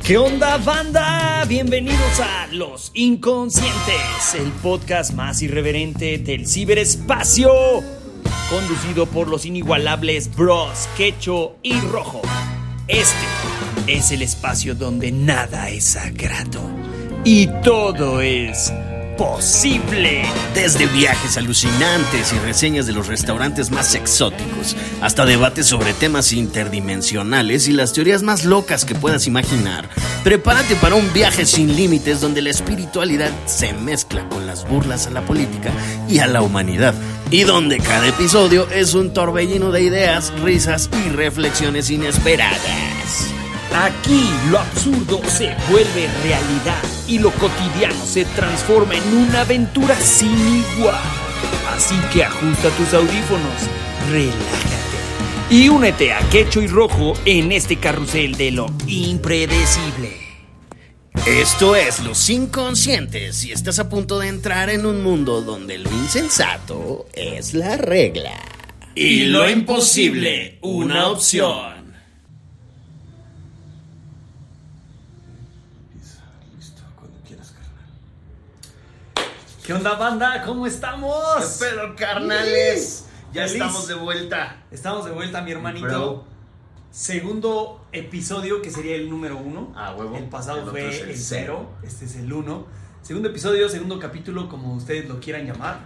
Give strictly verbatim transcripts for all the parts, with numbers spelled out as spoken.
¿Qué onda, banda? Bienvenidos a Los Inconscientes, el podcast más irreverente del ciberespacio, conducido por los inigualables Bros, Quecho y Rojo. Este es el espacio donde nada es sagrado y todo es posible. Desde viajes alucinantes y reseñas de los restaurantes más exóticos, hasta debates sobre temas interdimensionales y las teorías más locas que puedas imaginar. Prepárate para un viaje sin límites donde la espiritualidad se mezcla con las burlas a la política y a la humanidad, y donde cada episodio es un torbellino de ideas, risas y reflexiones inesperadas. Aquí lo absurdo se vuelve realidad y lo cotidiano se transforma en una aventura sin igual. Así que ajusta tus audífonos, relájate y únete a Quecho y Rojo en este carrusel de lo impredecible. Esto es Los Inconscientes y estás a punto de entrar en un mundo donde lo insensato es la regla y lo imposible una opción. ¿Qué onda, banda? ¿Cómo estamos? ¿Qué pedo, carnales? Ya Feliz. estamos de vuelta. Estamos de vuelta, mi hermanito. Bro. Segundo episodio, que sería el número uno. Ah, huevo. El pasado El otro fue es el, el cero. Este es el uno. Segundo episodio, segundo capítulo, como ustedes lo quieran llamar.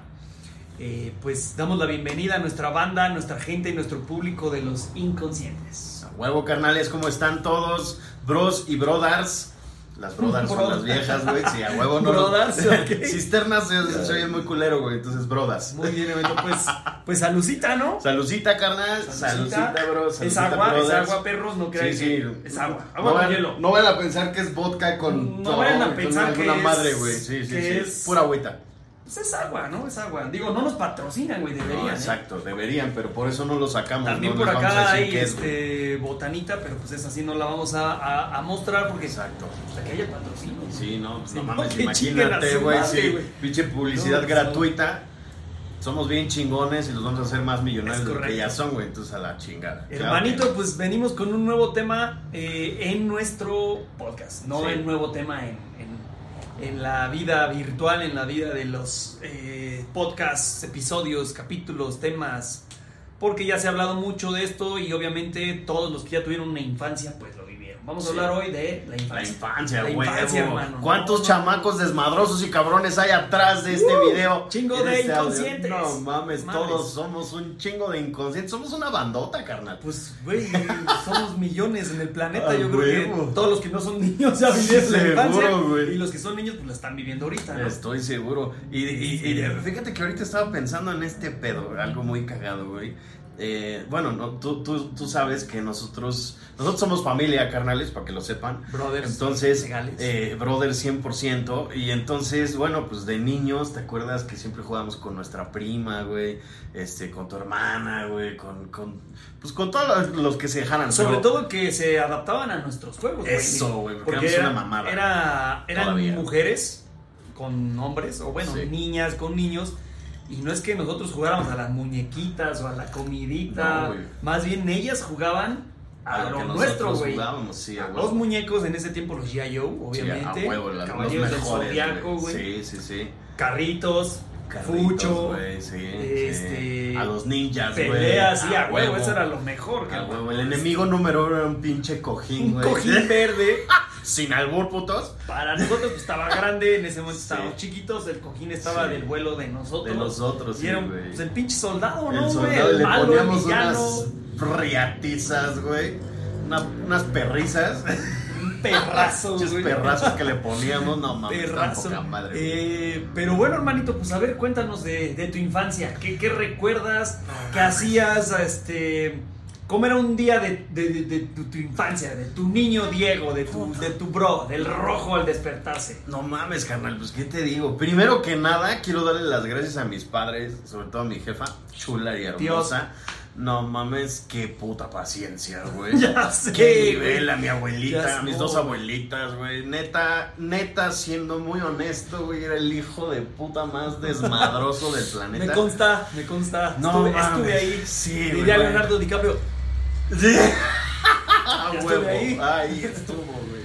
Eh, pues damos la bienvenida a nuestra banda, a nuestra gente y nuestro público de Los Inconscientes. A huevo, carnales, ¿cómo están todos? Bros y brodars. Las brodars son Bro. las viejas, güey. Sí, a huevo no. Brodars, ok. Cisternas se, se oye muy culero, güey. Entonces, brodas. Muy bien, Evento. Pues, pues salucita, ¿no? Salucita, carnal. Salucita, bro. Es Salucita, agua, brothers. es agua, perros, no crean Sí, sí. que es agua. Agua no con vayan, hielo. No vayan a pensar que es vodka con. No vayan a con pensar alguna que es- madre, güey. Sí, sí, que sí. es- Pura agüita. Pues es agua, ¿no? Es agua. Digo, no nos patrocinan, güey, deberían. No, ¿eh? exacto, deberían, pero por eso no lo sacamos. También no por les vamos a acá decir hay qué es, güey. este, botanita, pero pues esa sí no la vamos a, a, a mostrar porque Exacto. hasta que haya patrocinio. Sí, no, Sí, no no, mames, que chinguen a imagínate, su güey, madre, sí, güey. pinche publicidad No, gratuita. Somos bien chingones y los vamos a hacer más millonarios Es de lo que correcto. ya son, güey, entonces a la chingada. Hermanito, Claro que- pues venimos con un nuevo tema eh, en nuestro podcast, no Sí. un nuevo tema en, en, en la vida virtual, en la vida de los eh, podcasts, episodios, capítulos, temas, porque ya se ha hablado mucho de esto y obviamente todos los que ya tuvieron una infancia, pues lo vivieron. Vamos a Sí. hablar hoy de la La infancia. infancia, La güey. infancia, hermano. ¿Cuántos No, no, chamacos desmadrosos y cabrones hay atrás de este Uh, video? chingo En de este audio? inconscientes. No mames, Madres. todos somos un chingo de inconscientes. Somos una bandota, carnal. Pues, güey, somos millones en el planeta. Ah, Yo creo huevo. que todos los que no son niños ya vivieron la Seguro, infancia. güey. Y los que son niños, pues la están viviendo ahorita, ¿no? Estoy seguro. Y, y- y fíjate que ahorita estaba pensando en este pedo, algo muy cagado, güey. Eh, bueno, no, tú, tú, tú sabes que nosotros nosotros somos familia, carnales, para que lo sepan. Brothers. Entonces, legales. eh, brothers cien por ciento. Y entonces, bueno, pues de niños, ¿te acuerdas que siempre jugábamos con nuestra prima, güey? Este, con tu hermana, güey, con, con, pues con todos los que se dejaran. Sobre pero- todo que se adaptaban a nuestros juegos, güey. Eso, güey, porque Porque éramos era, una mamada. era- eran Todavía. mujeres con hombres, o bueno, Sí. niñas con niños. Y no es que nosotros jugáramos a las muñequitas o a la comidita. No, güey. Más bien ellas jugaban a, a lo, que nuestro, nosotros güey. jugábamos, sí, a huevo. Los muñecos en ese tiempo, los G I O, obviamente. Sí, a huevo, las- los Caballeros del mejores, Zodiaco, güey. Sí, sí, sí. Carritos, Carritos, Fucho, güey, sí, este, sí. A los ninjas, güey. peleas, sí, a huevo, eso era lo mejor. A cabrón. huevo. El enemigo número uno era un pinche cojín, Un güey. cojín verde. Sin albur, putos. Para nosotros pues, estaba grande, en ese momento Sí. estábamos chiquitos, el cojín estaba Sí. del vuelo de nosotros. De nosotros, y sí, era güey. pues, el pinche soldado, ¿no, El güey? soldado, El le malo, el poníamos villano, unas riatizas, güey. Una- unas perrizas. un perrazo, Muchos güey. perrazos que le poníamos. No mames, tan Perrazo. poca madre. güey. Eh, pero bueno, hermanito, pues a ver, cuéntanos de, de tu infancia. ¿Qué, qué recuerdas? ¿Qué hacías? Este, ¿Cómo era un día de, de- de- de tu, tu infancia? De tu niño Diego, de tu, de tu bro, del rojo al despertarse. No mames, carnal, pues qué te digo. Primero que nada, quiero darle las gracias a mis padres, sobre todo a mi jefa, chula y hermosa. No mames, qué puta paciencia, güey. Ya sé, Qué güey. nivel, a mi abuelita, Ya a mis sé. dos abuelitas, güey. Neta, neta, siendo muy honesto, güey, era el hijo de puta más desmadroso del planeta. Me consta, me consta. No estuve, mames. estuve ahí. Sí, Diría güey. Leonardo DiCaprio. Sí. A Ya estuve huevo. ahí. Ahí estuvo, güey.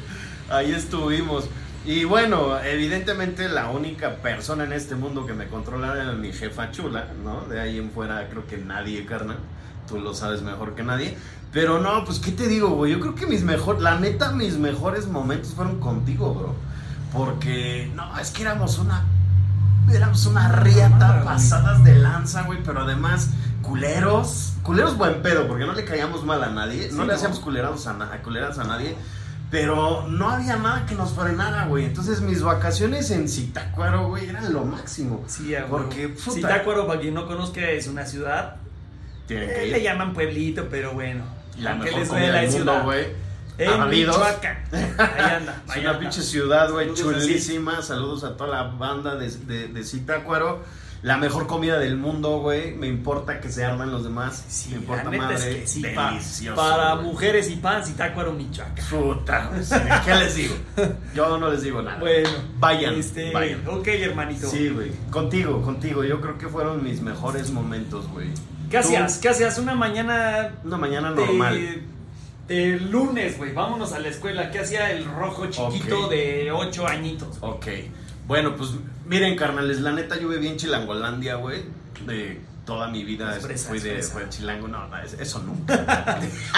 Ahí estuvimos. Y bueno, evidentemente la única persona en este mundo que me controla era mi jefa chula, ¿no? De ahí en fuera creo que nadie, carnal. Tú lo sabes mejor que nadie. Pero no, pues ¿qué te digo, güey? Yo creo que mis mejores, la neta, mis mejores momentos fueron contigo, bro. Porque, no, es que éramos una, éramos una riata pasadas de lanza, güey. Pero además, culeros, culeros buen pedo, porque no le caíamos mal a nadie. No sí, le no. hacíamos culerados a, na- culeras a nadie. Pero no había nada que nos frenara, güey. Entonces mis vacaciones en Zitácuaro, güey, eran lo máximo. Sí, güey. Porque, puta, Zitácuaro, para quien no conozca, es una ciudad. Tienen que eh, ir. Le llaman pueblito, pero bueno. La mejor comida del mundo, güey. En Michoacán. Ahí anda. Es ahí una anda. pinche ciudad, güey, Saludos chulísima. Así. Saludos a toda la banda de, de, de Zitácuaro. La mejor comida del mundo, güey. Me importa que se arman los demás. Sí, me importa la neta madre. es que sí, delicioso. Pa, para güey. mujeres y pan, Zitácuaro, Michoacán. Puta, ¿qué les digo? Yo no les digo nada. Bueno, vayan, este, vayan. Ok, hermanito. Sí, güey. Contigo, contigo. Yo creo que fueron mis mejores momentos, güey. ¿Qué hacías? ¿Qué hacías? Una mañana. Una mañana de, normal. De lunes, güey. Vámonos a la escuela. ¿Qué hacía el rojo chiquito okay. de ocho añitos? Güey? Ok. Bueno, pues miren, carnales, la neta yo viví en Chilangolandia, güey. De toda mi vida Expresa, fui de expresa. fue Chilango. No, no, eso nunca.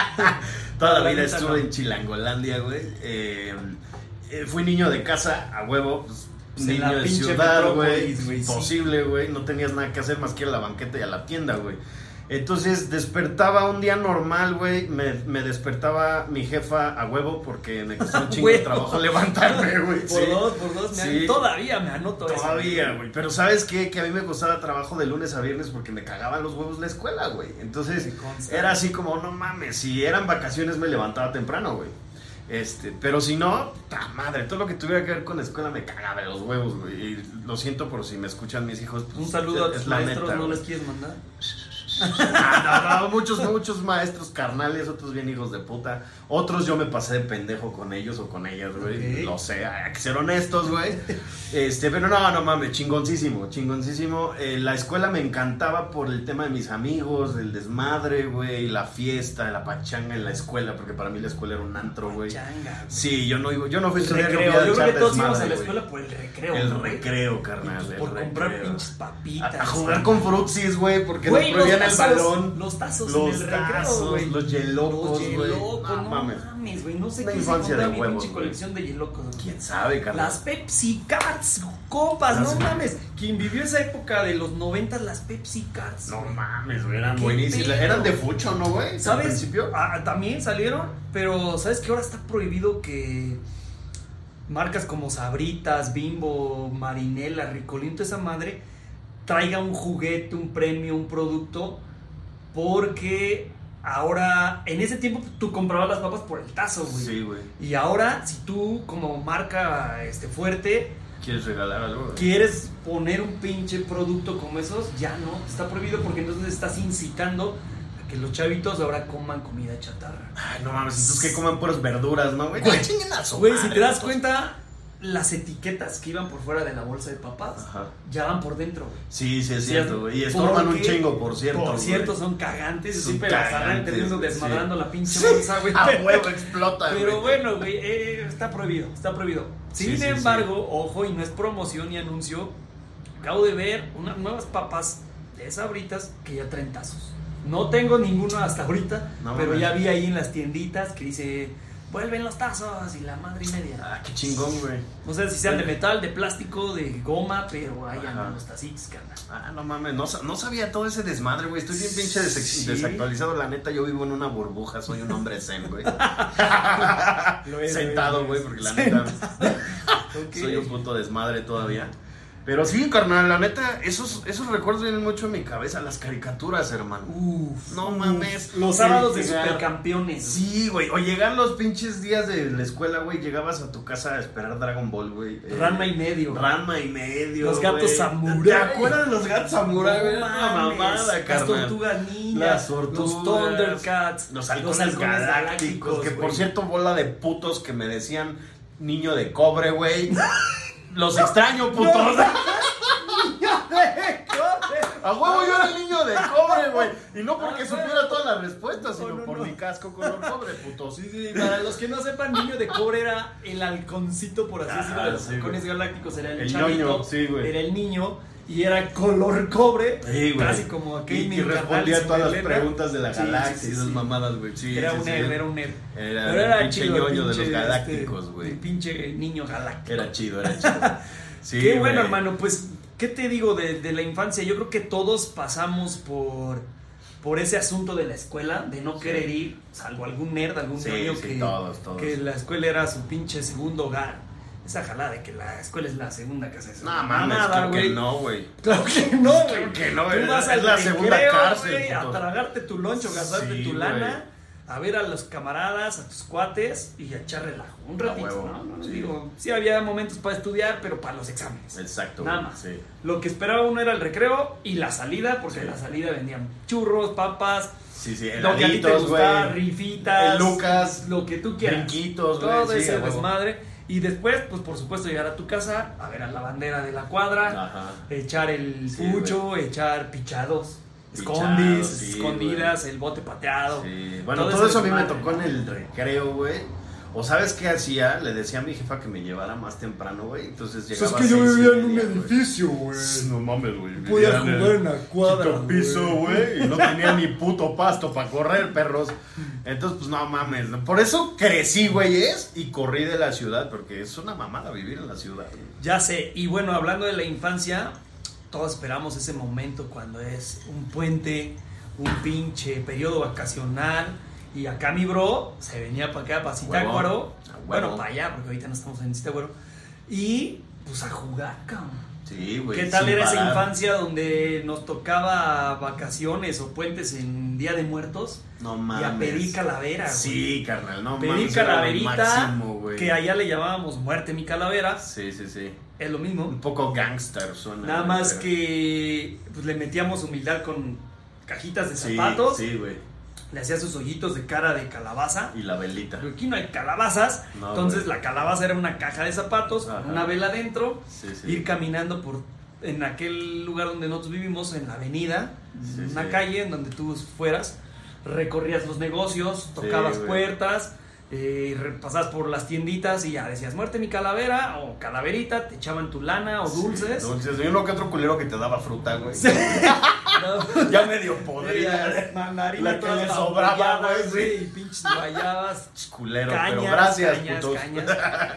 Toda la vida estuve no. en Chilangolandia, güey. Eh, eh, fui niño de casa, a huevo, pues. Pues niño de ciudad, güey. Posible, güey. Sí. No tenías nada que hacer más que ir a la banqueta y a la tienda, güey. Entonces despertaba un día normal, güey. Me, me despertaba mi jefa a huevo porque me costaba un chingo de trabajo levantarme, güey. Por sí. dos, por dos. Me Sí. an... Todavía me anoto eso. Todavía, güey. Pero ¿sabes qué? Que a mí me costaba trabajo de lunes a viernes porque me cagaban los huevos la escuela, güey. Entonces era así como, no mames. Si eran vacaciones me levantaba temprano, güey. Este, pero si no, ta madre, todo lo que tuviera que ver con la escuela me cagaba de los huevos, güey. Y lo siento por si me escuchan mis hijos. Pues, un saludo a tus maestros, neta, ¿no güey. les quieres mandar? No, no, no, muchos, muchos maestros carnales, otros bien hijos de puta. Otros yo me pasé de pendejo con ellos o con ellas, güey. Okay. Lo sé, hay que ser honestos, güey. Este, pero no, no mames, chingoncísimo, chingoncísimo. Eh, la escuela me encantaba por el tema de mis amigos, el desmadre, güey, la fiesta, la pachanga en la escuela, porque para mí la escuela era un antro, güey. Pachanga. Sí, yo no iba, yo no fui a estudiar, recreo. Yo, yo creo que todos desmadre, íbamos a la güey. escuela por el recreo. El ¿no, recreo, carnal. pues el por recreo. comprar pinches papitas. A, a jugar con frutsis, güey, porque güey, nos prohibían los el tazos, balón. Los tazos Los en el recreo, tazos, güey. los yelocos, güey. No, no no mames. mames, güey. No sé Una qué se infancia compraba de mi huevos, pinche güey. colección de yelocos. ¿No? ¿Quién sabe, carnal? Las Pepsi Cards, compas, Las... no mames. Quien vivió esa época de los noventas, las Pepsi Cards. No mames, güey, eran Qué buenísimas. pedo. Eran de fucho, ¿no, güey? ¿Sabes? Al principio. Ah, también salieron, pero ¿sabes que ahora está prohibido que marcas como Sabritas, Bimbo, Marinela, Ricolino, toda esa madre traiga un juguete, un premio, un producto? Porque ahora, en ese tiempo tú comprabas las papas por el tazo, güey. Sí, güey. Y ahora, si tú como marca este fuerte ¿Quieres regalar algo, güey? quieres poner un pinche producto como esos, ya no, está prohibido porque entonces estás incitando a que los chavitos ahora coman comida chatarra. Ay, no mames, entonces que coman puras verduras, ¿no, güey? Güey, chinguen a su Güey, madre, si te das estos- cuenta, las etiquetas que iban por fuera de la bolsa de papas Ajá. ya van por dentro, güey. Sí, sí, es Sí, cierto, güey. Y estorban un porque, chingo, por cierto. Por güey. cierto, son cagantes. Son Siempre las andan cagantes, teniendo sí. desmadrando la pinche Sí. bolsa, güey. A Pero- huevo explota, güey. Pero bueno, güey, eh, está prohibido, está prohibido. Sin Sí, sí, embargo, ojo, y no es promoción ni anuncio, acabo de ver unas nuevas papas de Sabritas que ya traen tazos. No tengo ninguno hasta ahorita, No, pero mames. ya vi ahí en las tienditas que dice, vuelven los tazos y la madre y media. Ah, qué chingón, güey. No sé si sean de metal, de plástico, de goma, pero ahí Ajá. andan los tacitos, carnal. Ah, no mames, no, sa- no sabía todo ese desmadre, güey. Estoy bien pinche desex- Sí. desactualizado. La neta, yo vivo en una burbuja, soy un hombre zen, güey. Lo es, Sentado, lo güey, es. porque la neta Ok. soy un puto desmadre todavía. Pero sí, carnal, la neta, esos, esos recuerdos vienen mucho en mi cabeza. Las caricaturas, hermano. Uf, No uf. mames. Los sábados de Llegar- supercampeones. Sí, güey. O llegar los pinches días de la escuela, güey. Llegabas a tu casa a esperar Dragon Ball, güey. Eh, Ranma y medio. Ranma y medio. Los gatos güey. samurái. ¿Te acuerdas de los gatos samurai, güey? No Una mames, mamada, las carnal. tortugas ninjas, Las tortugas, los Thundercats, los halcones, galácticos, que por güey. cierto, bola de putos que me decían niño de cobre, güey. Los extraño, putos. A huevo, yo era el niño niño de cobre, güey. Y no porque Ah, supiera bueno. todas las respuestas, sino No, no, por no. mi casco color cobre, puto. Sí, sí, para los que no sepan, niño de cobre era el halconcito, por así Ah, decirlo, de los sí, halcones güey. galácticos, era el, El chavito, ñoño, sí, güey. era el niño, y era color cobre, Sí, güey. casi como Y, aquel y respondía a todas las preguntas de la Sí, galaxia sí, y sí, esas sí. mamadas, güey. Sí, Era sí, un sí. nerd, era un nerd. Era Pero el era pinche chido, el ñoño de pinche, los galácticos, este, güey. el pinche niño galáctico. Era chido, era chido. Sí, Qué bueno, güey. hermano, pues, ¿qué te digo de, de la infancia? Yo creo que todos pasamos por, por ese asunto de la escuela, de no Sí. querer ir, salvo algún nerd, algún Sí, niño sí, que, todos, todos. que la escuela era su pinche segundo hogar. Esa jalada de que la escuela es la segunda casa. Es No una mames, mamada, claro que güey. no, güey. Claro que no, güey. Claro que no, Tú es- vas es al la segunda recreo, cárcel, güey, a puto. tragarte tu loncho, gastarte Sí, tu güey. lana, a ver a los camaradas, a tus cuates y a echar relajo. Un A ratito, huevo, ¿no? No, sí. Digo, sí había momentos para estudiar, pero para los exámenes. Exacto. Nada güey, más. Sí. Lo que esperaba uno era el recreo y la salida, porque Sí. en la salida vendían churros, papas, Sí, sí, lo que a ti te heladitos, gustaba, güey. rifitas, El Lucas, lo que tú quieras. brinquitos, güey, Todo sí, ese a huevo. desmadre. Y después, pues por supuesto, llegar a tu casa, a ver a la bandera de la cuadra, Ajá. echar el Sí, pucho, echar pichados, Pichados, escondis, sí, escondidas, el bote pateado. Sí. Bueno, Todo todo, ese eso a mí me desmadre, tocó ¿no? en el recreo, güey. O ¿sabes qué hacía? Le decía a mi jefa que me llevara más temprano, güey. Entonces llegaba Pues es que yo a seis y vivía en un media, güey. edificio, güey. No mames, güey. Podía Vivía en jugar el en la cuadra, quinto piso, güey. güey. Y no tenía ni puto pasto para correr, perros. Entonces, pues no mames. Por eso crecí, güey, es y corrí de la ciudad. Porque es una mamada vivir en la ciudad, güey. Ya sé, y bueno, hablando de la infancia, todos esperamos ese momento cuando es un puente, un pinche periodo vacacional. Y acá mi bro se venía para acá, para Zitácuaro. Huevo. Ah, Bueno, huevo. para allá, porque ahorita no estamos en Zitácuaro. Y pues a jugar, cabrón. Sí, güey. ¿Qué tal sin era esa parar. infancia donde nos tocaba vacaciones o puentes en Día de Muertos? No Y mames. a pedir calavera, güey. Sí, carnal, no Pedir mames. era lo calaverita, máximo, güey. que allá le llamábamos muerte mi calavera. Sí, sí, sí. Es lo mismo. Un poco gangster suena. Nada güey, más pero- que pues, le metíamos humildad con cajitas de Sí, zapatos. Sí, güey. Le hacía sus hoyitos de cara de calabaza. Y la velita. Pero aquí no hay calabazas. No, entonces güey. la calabaza era una caja de zapatos Ajá. con una vela adentro. Sí, sí. Ir caminando por en aquel lugar donde nosotros vivimos, en la avenida, Sí, una sí. calle en donde tú fueras, recorrías los negocios, tocabas güey. puertas, eh, re- pasabas por las tienditas y ya decías muerte mi calavera o calaverita, te echaban tu lana o dulces. Dulces. Y uno que otro culero que te daba fruta, güey. Sí. No. Ya medio Sí, podrida. la mandarina La que toda le sobraba, babollada, güey, sí. y pinches guayabas. Culero, Cañas, pero gracias, cañas, putos. cañas.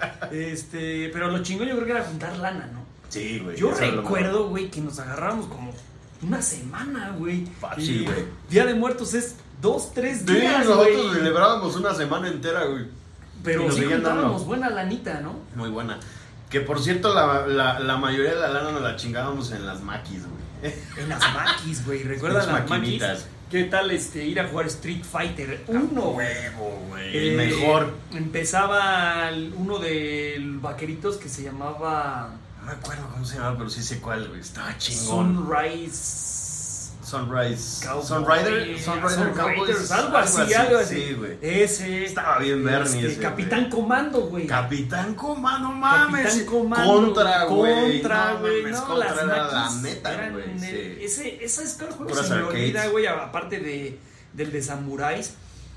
Este, pero lo chingón yo creo que era juntar lana, ¿no? Sí, güey. Yo eso es lo recuerdo, güey, que nos agarramos como una semana, güey. Fácil, Y güey. Día de Muertos es dos, tres Sí, días, nosotros güey. celebrábamos una semana entera, güey. Y Pero nos sí seguían dando. juntábamos buena lanita, ¿no? Muy buena. Que por cierto, la, la, la mayoría de la lana nos la chingábamos en las maquis, güey. En las maquis, güey. ¿Recuerdan Las las maquis? maquinitas. ¿Qué tal este ir a jugar Street Fighter uno, güey? Huevo, güey. Eh, El mejor. Empezaba el- uno de vaqueritos que se llamaba No me acuerdo cómo se llamaba, pero sí sé cuál, güey. Estaba chingón. Sunrise. Sunrise. Cowboy. Sunrider. Sunrider Sunriders, Cowboys. algo así, algo así. Sí, güey. Ese. Estaba bien Bernie Este, ese, Capitán güey. Comando, güey. Capitán Comando, mames. Capitán Comando. Contra, güey. Contra, No güey. mames, No, Contra las era la maquis neta, eran güey. el- Sí. Ese, ese es claro, juego Puras se me arcades. olvida, güey, aparte de, del de Samuráis.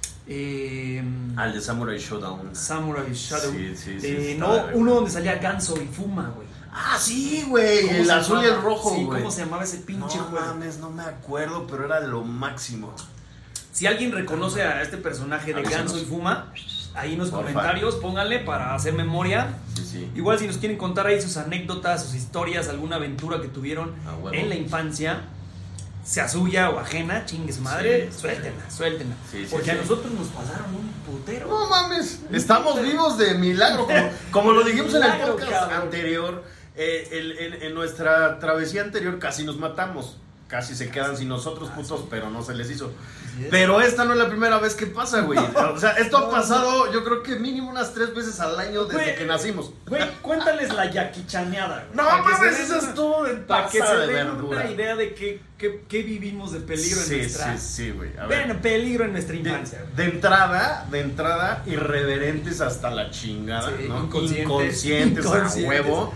Eh, Al de Samurai Showdown. Samurai Shadow. Sí, sí, sí, Eh, estaba no, de uno güey. donde salía Ganso y Fuma, güey. Ah, sí, güey. ¿Cómo El se azul y llamaba? el rojo, Sí, güey. ¿cómo se llamaba ese pinche No juego? mames, no me acuerdo, pero era lo máximo. Si alguien reconoce a este personaje de Avísanos. Ganso y Fuma, ahí en los Porfa. comentarios pónganle para hacer memoria. Sí, sí. Igual si nos quieren contar ahí sus anécdotas, sus historias, alguna aventura que tuvieron A huevo. en la infancia, sea suya o ajena, chingue su madre, Sí. suéltenla, suéltenla. Sí, sí, Porque a sí. nosotros nos pasaron un putero. No mames, estamos vivos de milagro. Como, como lo dijimos en el Milagro, podcast cabrón. anterior, eh, el- en, en nuestra travesía anterior casi nos matamos. Casi se quedan sin nosotros, putos, pero no se les hizo. Así es. Pero esta no es la primera vez que pasa, güey. O sea, esto ha pasado, yo creo que mínimo unas tres veces al año desde Güey. que nacimos. Güey, cuéntales la yaquichaneada. güey, No para que se mames, den eso una- estuvo de Para que se pasada de den verdura. una idea de qué, qué, qué vivimos de peligro Sí, en nuestra... sí, sí, güey. A ver. Bueno, peligro en nuestra De, infancia. güey. de entrada, de entrada, irreverentes hasta la chingada, Sí, ¿no? inconscientes. Inconscientes, a Inconscientes. huevo.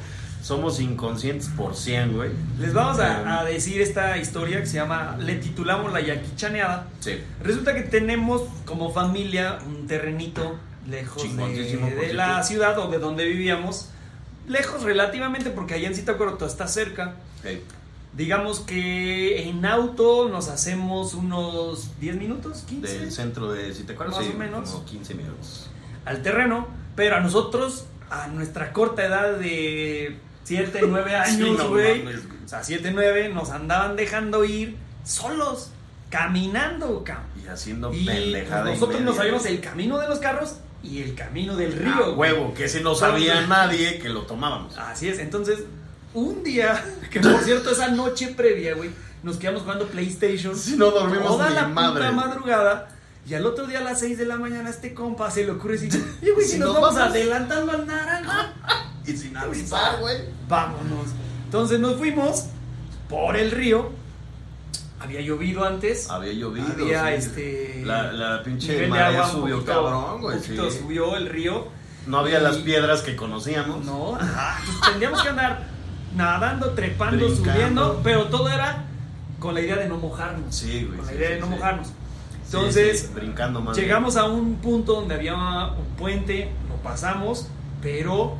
Somos inconscientes por cien, güey. Les vamos a, a decir esta historia que se llama, le titulamos La Yaquichaneada. Sí. Resulta que tenemos como familia un terrenito lejos Chingoncísimo, de, por de cierto. la ciudad o de donde vivíamos. Lejos relativamente, porque allá en Zitácuaro está cerca. Okay. Digamos que en auto nos hacemos unos diez minutos, quince. Del centro de Zitácuaro, Más sí, o menos. como quince minutos. Al terreno, pero a nosotros, a nuestra corta edad de siete, nueve años, no güey, mames. o sea, siete, nueve, nos andaban dejando ir solos, caminando, cabrón. Y haciendo Y pendejada. pues, y nosotros nos media. sabíamos el camino de los carros y el camino del Ah, río. güey. huevo, que ese no sabía nadie que lo tomábamos. Así es, entonces, un día, que por cierto, esa noche previa, güey, nos quedamos jugando PlayStation. Sí, no dormimos toda ni la madre. puta madrugada. Y al otro día a las seis de la mañana, este compa se le ocurre decir: "Oye, güey, si Si nos nos vamos vamos". adelantando al naranjo, Y sin avisar, güey. vámonos. Entonces nos fuimos por el río. Había llovido antes. Había llovido. Había sí. este. La, la pinche nivel de marea agua un subió poquito- cabrón, güey. Un poquito Sí. subió el río. No había Y- las piedras que conocíamos. No, ajá. Entonces tendríamos que andar nadando, trepando, Brincando. subiendo, pero todo era con la idea de no mojarnos. Sí, güey. Con la sí, idea sí, de no sí. mojarnos. Sí, Entonces, sí, brincando más. llegamos a un punto donde había un puente, lo pasamos, pero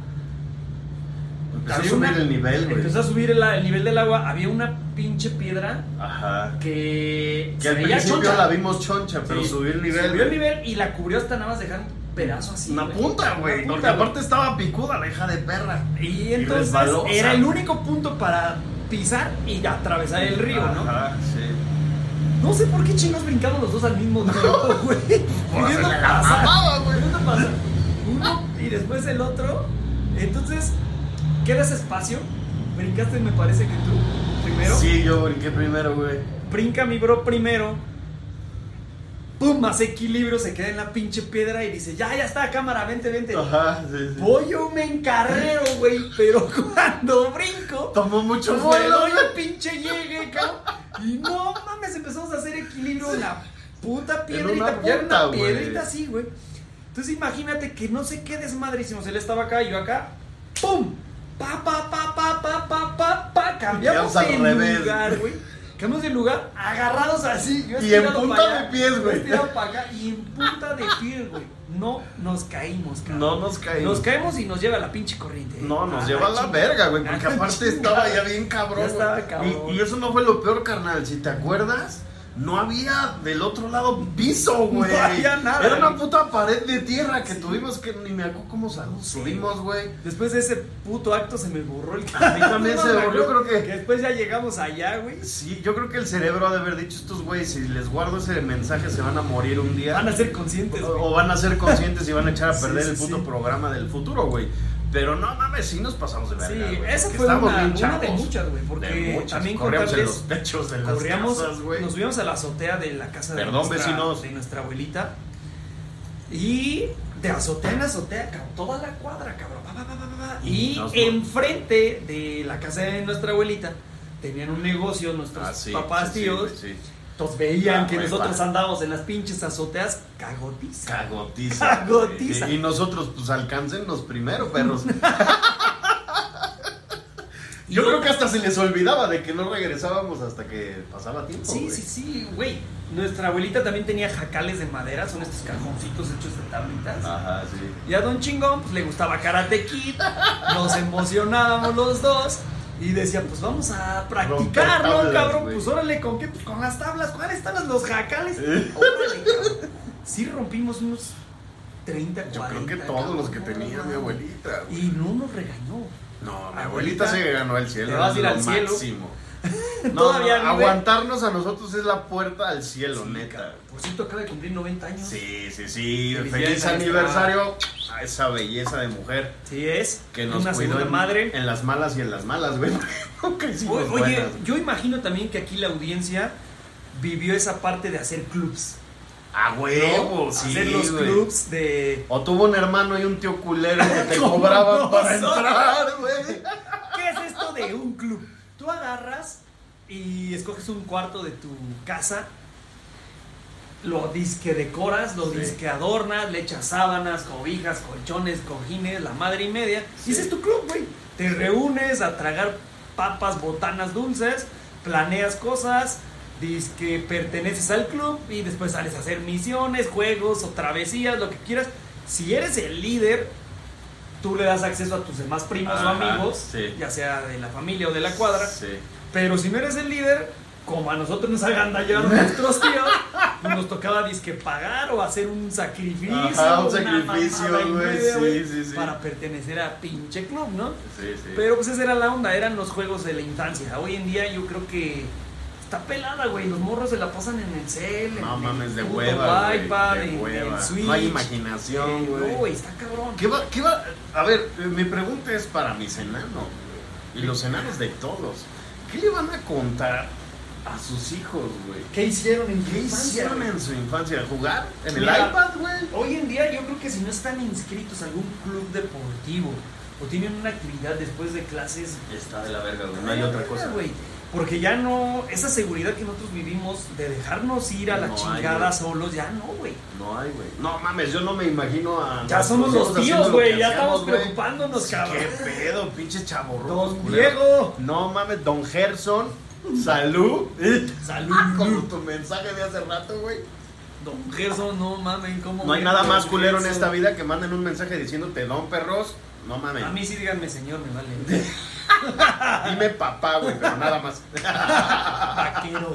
Empezó a había subir una- el nivel, güey. empezó a subir el, el nivel del agua. Había una pinche piedra Ajá. que Que se al veía principio choncha. la vimos choncha, pero Sí, subió el nivel. Subió el güey. nivel y la cubrió hasta nada más dejar un pedazo así. Una güey. punta, güey. Una Porque punta, aparte güey. estaba picuda la hija de perra. Y entonces resbalosa. era el único punto para pisar y atravesar el río, ¿no? Ajá, sí. No sé por qué chingos brincamos los dos al mismo tiempo, güey. Por Viendo hacerle la pasar, mamada, güey. viendo pasar uno y después el otro. Entonces, queda ese espacio. Brincaste, me parece que tú primero. Sí, yo brinqué primero, güey. Brinca mi bro primero. Pum, hace equilibrio, se queda en la pinche piedra y dice: Ya, ya está, cámara, vente, vente. Ajá, sí, sí. Voy yo me encarrero, güey. Pero cuando brinco, Tomó mucho como el vuelo, hoyo güey. pinche llegue, cabrón. Y no mames, empezamos a hacer equilibrio en la puta piedrita. una porque era punta, una güey. piedrita así, güey. Entonces imagínate que no sé qué desmadre hicimos. Él estaba acá y yo acá. ¡Pum! Pa, pa, pa, pa, pa, pa, pa, pa. Cambiamos Quedamos al de revés. lugar, güey. Cambiamos de lugar, agarrados así. Yo Y en estirado punta para allá, de pies, güey. yo estirado para acá y en punta de pies, güey. No nos caímos, cabrón. No nos caímos. Nos caemos y nos lleva la pinche corriente. No, nos Ah, lleva a la chinga. verga, güey. Porque Ah, aparte chinga. estaba ya bien cabrón. Ya estaba güey. cabrón. Y, y eso no fue lo peor, carnal. Si te acuerdas, no había del otro lado piso, güey. No había nada, Era una güey. puta pared de tierra que Sí. tuvimos que ni me acuerdo cómo sal- subimos, güey. Después de ese puto acto se me borró el A mí también se me borró, yo acuerdo creo que- después ya llegamos allá, güey. Sí, yo creo que el cerebro ha de haber dicho estos güeyes, si les guardo ese mensaje se van a morir un día. Van a ser conscientes, o, güey. o van a ser conscientes y van a echar a Sí, perder sí, el puto sí. programa del futuro, güey. Pero no mames, sí nos pasamos de verga, Sí, güey, esa porque fue estábamos una, bien una de chavos. muchas, güey, porque De muchas. también Corríamos en contarles, los techos de las corríamos, casas, güey. nos subimos a la azotea de la casa de, Perdón, nuestra, vecinos. de nuestra abuelita y de azotea en azotea, cabrón, toda la cuadra, cabrón, pa, pa, pa, pa, pa. Y Nos- enfrente de la casa de nuestra abuelita tenían un negocio nuestros Ah, sí, papás, sí, sí, tíos. güey, sí. Entonces veían Ah, que güey, nosotros pa. andábamos en las pinches azoteas cagotiza. Cagotiza. Cagotiza. güey. Y, y nosotros, pues alcáncennos primero, perros. Yo Y- creo que hasta se les olvidaba de que no regresábamos hasta que pasaba tiempo. Sí, güey. sí, sí, güey. Nuestra abuelita también tenía jacales de madera, son estos cajoncitos hechos de tablitas. Ajá, sí. Y a Don Chingón pues, le gustaba Karate Kid, nos emocionábamos los dos y decía, pues vamos a practicar, Romper ¿no, tablas, cabrón? güey. Pues órale, ¿con qué? Pues con las tablas, ¿cuáles están los jacales? ¿Eh? Órale, cabrón. Sí rompimos unos treinta, Yo cuarenta. creo que todos los que cabrón. tenía mi abuelita. güey. Y no nos regañó. No, mi Abuelita, abuelita se ganó el cielo. te vas a ir es al lo cielo. máximo. No, Todavía no, vive. aguantarnos a nosotros es la puerta al cielo, Sí, neta. cabrón. Por cierto, acaba de cumplir noventa años. Sí, sí, sí. Felicidades Feliz a aniversario a esa belleza de mujer Sí es. que nos una cuidó segunda en, madre. en las malas y en las malas, güey. Nunca hicimos O- Oye, buenas. yo imagino también que aquí la audiencia vivió esa parte de hacer clubs. A huevo, ¿no? sí, hacer los güey. clubs de... O tuvo un hermano y un tío culero que te Como cobraban para nosotros. entrar, güey. ¿Qué es esto de un club? Tú agarras y escoges un cuarto de tu casa, lo disque decoras, lo Sí. disque adornas, le echas sábanas, cobijas, colchones, cojines, la madre y media. Sí. Y ese es tu club, güey. Te reúnes a tragar papas, botanas dulces, planeas cosas, disque perteneces al club y después sales a hacer misiones, juegos o travesías, lo que quieras. Si eres el líder, tú le das acceso a tus demás primos Ajá, o amigos, sí. ya sea de la familia o de la cuadra. Sí. Pero si no eres el líder, como a nosotros nos agandallaron nuestros tíos, pues nos tocaba disque pagar o hacer un sacrificio. Ajá, un una sacrificio, mamada y güey, media, sí, güey, sí, sí. para pertenecer a pinche club, ¿no? Sí, sí. Pero pues esa era la onda, eran los juegos de la infancia. Hoy en día yo creo que está pelada, güey. Los morros se la pasan en el cel, No en mames, el de puto hueva, güey, iPad, de en hueva. el Switch. No hay imaginación, Eh, güey. No, güey, está cabrón. ¿Qué va, qué va? A ver, eh, mi pregunta es para mis enanos y los enanos de todos. ¿Qué le van a contar a sus hijos, güey? ¿Qué hicieron en ¿Qué infancia, hicieron güey? en su infancia? ¿Jugar? ¿En el Mira, iPad, güey? Hoy en día yo creo que si no están inscritos a algún club deportivo o tienen una actividad después de clases, Está de la verga, güey. No hay otra cosa. güey. Porque ya no, esa seguridad que nosotros vivimos de dejarnos ir a la No hay, chingada güey. solos, ya no, güey. No hay, güey. No mames, yo no me imagino a. Ya somos nosotros los tíos, haciendo lo güey, que ya hacíamos, estamos güey. preocupándonos, Sí, cabrón. ¿Qué pedo, pinche chaborrucos, Don culeros. Diego. No mames, Don Gerson. Salud. Salud. Como tu mensaje de hace rato, güey. Don Gerson, no mamen, ¿cómo? No hay ven, nada Don más culero en Gerson? esta vida que manden un mensaje diciéndote don perros. No mames. A mí sí díganme señor, me vale. Dime papá, güey, pero nada más. Vaquero.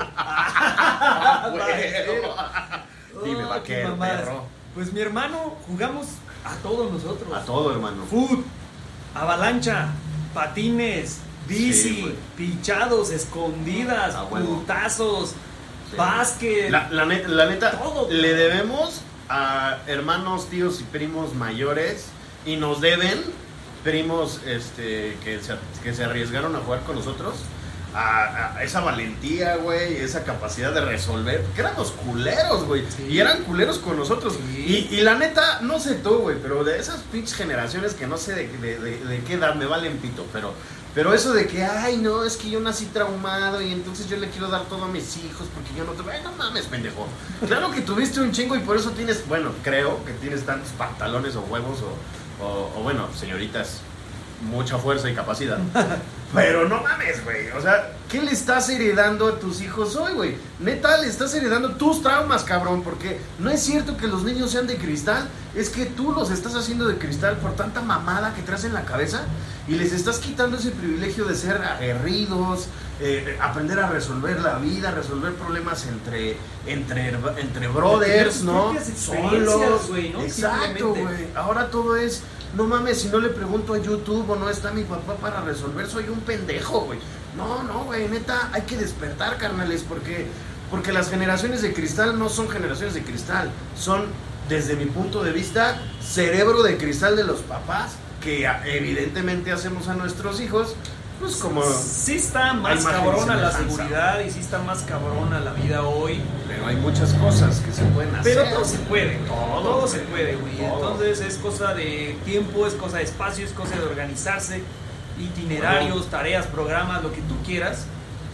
Güero. Dime Oh, vaquero, qué mamadas. perro. Pues mi hermano, jugamos a todos nosotros. A todo, hermano. Foot, avalancha, patines, bici, Sí, güey. pichados, escondidas, A huevo. putazos, Sí. básquet. La, la neta, la neta, Todo. le debemos a hermanos, tíos y primos mayores y nos deben primos este que se, que se arriesgaron a jugar con nosotros a, a esa valentía, güey, esa capacidad de resolver, porque éramos culeros, güey, Sí. y eran culeros con nosotros. Sí. Y, y la neta, no sé tú, güey, pero de esas pinches generaciones que no sé de, de, de- de qué edad me valen pito, pero Pero eso de que, ay, no, es que yo nací traumado y entonces yo le quiero dar todo a mis hijos porque yo no tuve. Ay, no mames, pendejo. Claro que tuviste un chingo y por eso tienes, bueno, creo que tienes tantos pantalones o huevos o, o, o bueno, señoritas, mucha fuerza y capacidad. Pero no mames, güey. O sea, ¿qué le estás heredando a tus hijos hoy, güey? Neta, le estás heredando tus traumas, cabrón. Porque no es cierto que los niños sean de cristal. Es que tú los estás haciendo de cristal por tanta mamada que traes en la cabeza. Y les estás quitando ese privilegio de ser aguerridos, eh, aprender a resolver la vida, resolver problemas entre, entre, entre brothers, tus ¿no? propias experiencias, Solos. güey, ¿no? Exacto, Simplemente. güey. Ahora todo es... No mames, si no le pregunto a YouTube o no está mi papá para resolver, soy un pendejo, güey. No, no, güey, neta, hay que despertar, carnales, porque, porque las generaciones de cristal no son generaciones de cristal, son, desde mi punto de vista, cerebro de cristal de los papás, que a- evidentemente hacemos a nuestros hijos, pues como... Sí está más imagen y cabrona la semejanza. seguridad y sí está más cabrona la vida hoy. Pero hay muchas cosas que se pueden hacer. Pero todo se puede, güey. Todo, Todo, güey. se puede, güey. Todo. Entonces es cosa de tiempo, es cosa de espacio, es cosa de organizarse, itinerarios, tareas, programas, lo que tú quieras.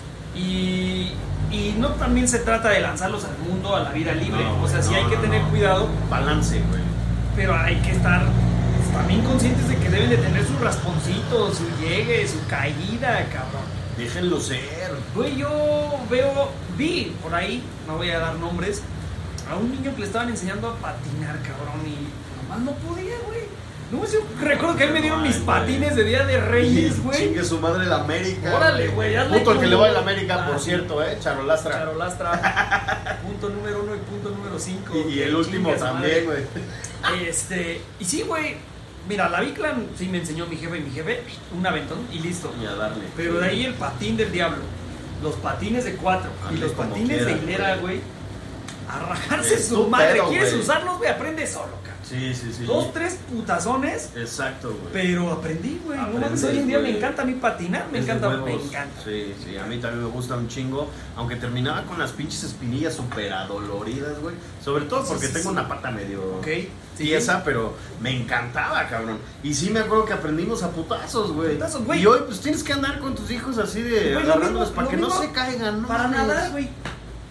Y, y no también se trata de lanzarlos al mundo, a la vida libre. No, o sea, sí no, hay que no, tener no. cuidado, Balance, güey. pero hay que estar pues, también conscientes de que deben de tener sus rasponcitos, su llegue, su caída, cabrón. Déjenlo ser. Güey, yo veo, vi por ahí, no voy a dar nombres, a un niño que le estaban enseñando a patinar, cabrón, y nomás no podía, güey. No sé, recuerdo que a él me dieron Ay, mis güey. patines de Día de Reyes, güey. Chingue su madre la América. Órale, güey, hazle Puto el que como- le va a la América, Ah, por sí. cierto, eh. Charolastra. Charolastra, punto número uno y punto número cinco. Y, y el último Chingue su también, madre. güey. Este, y sí, güey, mira, la bicla sí me enseñó mi jefe y mi jefe, un aventón y listo. Y a darle. Pero de ahí el patín del diablo, los patines de cuatro y Hazle los como patines de quieras, hilera, güey. güey, a rajarse Es su tu madre. pedo, ¿Quieres güey. usarlos, güey? Aprende solo, cabrón. Sí, sí, sí. Dos, tres putazones, Exacto, güey. pero aprendí, güey. No mames, Aprendes, hoy en día güey. me encanta a mí patinar, me Es de encanta, me huevos. encanta. Sí, sí, a mí también me gusta un chingo. Aunque terminaba con las pinches espinillas súper adoloridas, güey. Sobre todo Sí, porque sí, tengo sí. una pata medio Ok. tiesa, pero me encantaba, cabrón. Y sí me acuerdo que aprendimos a putazos, güey. Putazos, güey. Y hoy, pues tienes que andar con tus hijos así de Güey, lo agarrándolos mismo- para lo que no mismo se caigan, ¿no? Para mames. nadar, güey.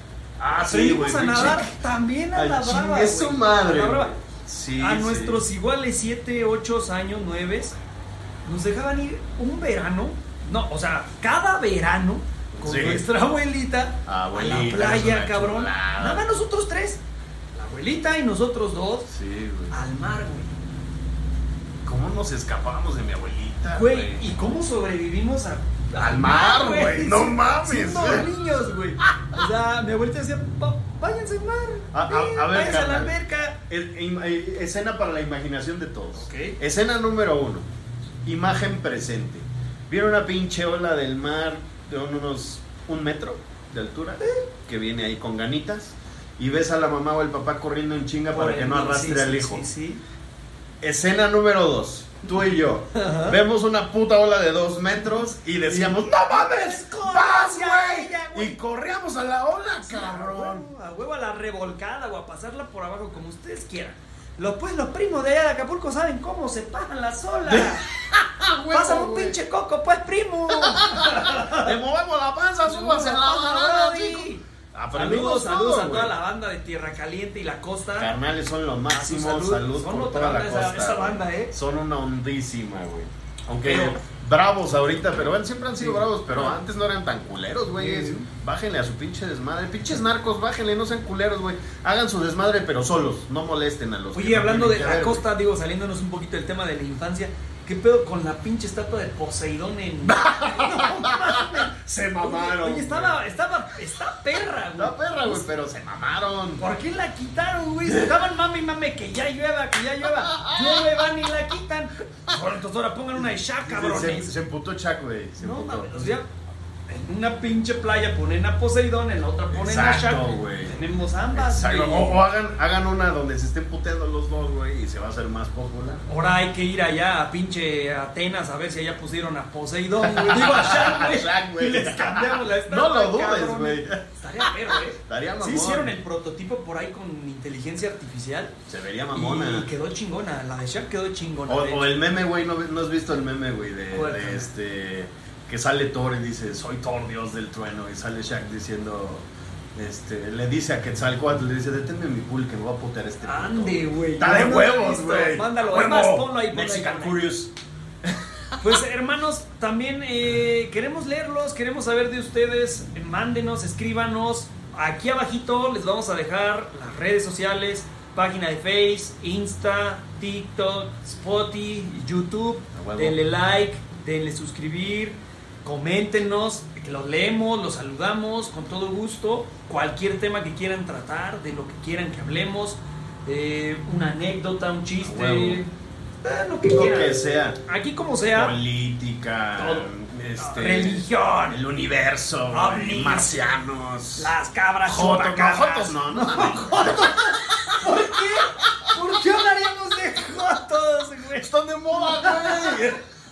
Ah, sí, aprendimos güey, a nadar pinche- también a la Ay, brava, chingue su güey, madre, a la brava. güey. Sí, A sí. nuestros iguales siete, ocho años, nueve, nos dejaban ir un verano, no, o sea, cada verano con Sí. nuestra abuelita, Abuelita, a la es playa, una cabrón. chulada. Nada más nosotros tres, la abuelita y nosotros dos, Sí, güey. al mar, güey. ¿Cómo nos escapábamos de mi abuelita, Güey, güey? ¿y cómo sobrevivimos a, Al mar, güey, no mames, Siendo güey. niños, güey. O sea, mi abuelita decía, "Pa- váyanse al mar, A, a- ven, a ver, váyanse a la carnal. alberca. Es- im- eh, escena para la imaginación de todos. Ok. Escena número uno. Imagen presente. ¿Vieron una pinche ola del mar de unos un metro de altura? Que viene ahí con ganitas. Y ves a la mamá o el papá corriendo en chinga para que no Bueno, arrastre sí, al sí, hijo. Sí, sí. Escena número dos. Tú y yo. Vemos una puta ola de dos metros y decíamos, ¡no mames! ¡Corre ¡Vas, hacia güey! ella, güey! Y corríamos a la ola, Sí, a cabrón. huevo, a huevo a la revolcada o a pasarla por abajo como ustedes quieran. Lo, pues los primos de allá de Acapulco saben cómo se pasan las olas. Huevo, Pásame un güey. pinche coco, pues, primo. Le movemos la panza, súbase a la ola, chico. Brody. Aprendimos Saludos, saludos todo, a toda güey. la banda de Tierra Caliente y la costa. Carnales son lo máximo, Salud, salud, son por otra toda la banda esa- costa. esa güey. banda, ¿eh? Son una hondísima, güey. Aunque Pero- bravos ahorita, pero bueno, siempre han sido Sí. bravos, pero Ah. antes no eran tan culeros, güey. Sí. Bájenle a su pinche desmadre. Pinches narcos, bájenle, no sean culeros, güey. Hagan su desmadre, pero solos, no molesten a los que Oye, no hablando de tienen que la ver, costa, digo, saliéndonos un poquito del tema de la infancia, ¿qué pedo con la pinche estatua de Poseidón en... güey. Se mamaron. Oye, estaba, estaba, está perra, güey. La perra, güey, pero se mamaron. ¿Por qué la quitaron, güey? Estaban mame y mame que ya llueva, que ya llueva. Llueve, van y la quitan. Bueno, entonces ahora pongan una de Shaq, Se, cabrones. se emputó Chuck, güey. Se No emputó. mames, o sea, en una pinche playa ponen a Poseidón, en la otra ponen a Exacto, Shaq. güey. Tenemos ambas, Exacto. güey. O, o hagan, hagan una donde se estén puteando los dos, güey, y se va a hacer más popular. Ahora hay que ir allá a pinche Atenas a ver si allá pusieron a Poseidón, güey. Digo a Shaq, güey. A Shaq, güey. Y les cambiamos la estatua. No lo dudes, cabrón. güey. Estaría perro, eh. Estaría mamón. Sí hicieron el prototipo por ahí con inteligencia artificial. Se vería mamona. Y quedó chingona. La de Shaq quedó chingona. O, de o hecho. el meme, güey, ¿no, ¿no has visto el meme, güey? De, ¿Cuál? de este... Que sale Thor y dice, soy Thor, dios del trueno. Y sale Shaq diciendo... Este, le dice a Quetzalcóatl, le dice, deténme mi pool que me va a putear este puto". Ande, güey. Está Yo de no lo he huevos, visto. güey. Mándalo, ¡A es más, huevo! ponlo ahí, ponlo ahí, Mexican ponlo ahí. Curious. Pues hermanos, también eh, queremos leerlos, queremos saber de ustedes, eh, mándenos, escríbanos, aquí abajito les vamos a dejar las redes sociales, página de Face, Insta, TikTok, Spotify, YouTube, A huevo. denle like, denle suscribir, coméntenos, que los leemos, los saludamos con todo gusto, cualquier tema que quieran tratar, de lo que quieran que hablemos, eh, una anécdota, un chiste, A huevo. eh, lo que Lo quieran. que sea. Aquí como sea, Política, Todo. este, religión, el universo, güey, ovnis, marcianos, las cabras jotos, no, chupacabras. jotos no, no, mames. ¿Por qué? ¿Por qué hablaríamos de jotos, güey? Están de moda, güey.